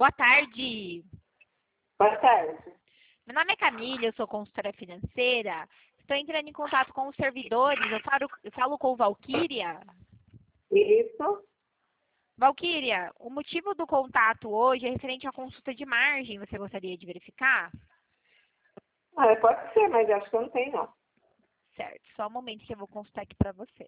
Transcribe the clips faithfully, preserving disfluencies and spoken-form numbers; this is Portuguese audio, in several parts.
Boa tarde. Boa tarde. Meu nome é Camila, eu sou consultora financeira. Estou entrando em contato com os servidores. Eu falo, eu falo com Valquíria. Isso. Valquíria, o motivo do contato hoje é referente à consulta de margem. Você gostaria de verificar? Ah, pode ser, mas acho que eu não tenho, não. Certo. Só um momento que eu vou consultar aqui para você.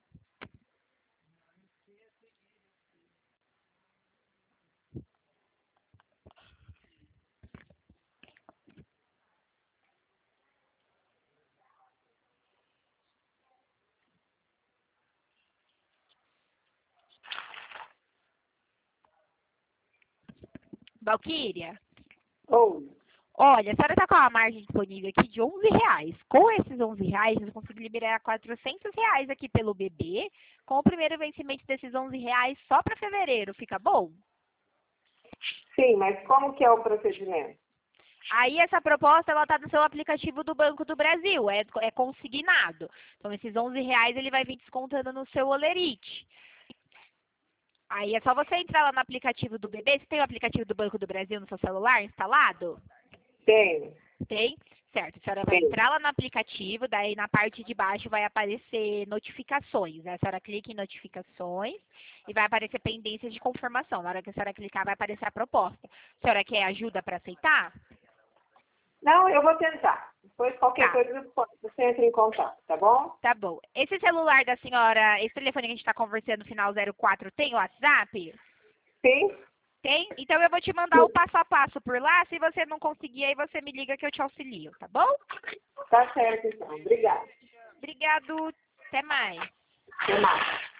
Valquíria, Ou, olha, a senhora está com a margem disponível aqui de onze reais. Com esses onze reais, eu consigo liberar quatrocentos reais aqui pelo B B, com o primeiro vencimento desses onze reais só para fevereiro. Fica bom? sim, mas como que é o procedimento? Aí essa proposta ela está no seu aplicativo do Banco do Brasil, é, é consignado. Então esses onze reais ele vai vir descontando no seu Olerite. Aí é só você entrar lá no aplicativo do B B. Você tem o aplicativo do Banco do Brasil no seu celular instalado? Tenho. Tem? Certo. A senhora vai Tenho. entrar lá no aplicativo, daí na parte de baixo vai aparecer notificações. Né? A senhora clica em notificações e vai aparecer pendências de confirmação. Na hora que a senhora clicar vai aparecer a proposta. A senhora quer ajuda para aceitar? Não, eu vou tentar. Depois, qualquer Tá. coisa, você entra em contato, tá bom? Tá bom. Esse celular da senhora, esse telefone que a gente está conversando no final zero quatro, tem o WhatsApp? Sim? Tem? Então eu vou te mandar o passo a passo por lá. Se você não conseguir, aí você me liga que eu te auxilio, tá bom? Tá certo, então. Obrigada. Obrigado. Até mais. Até mais.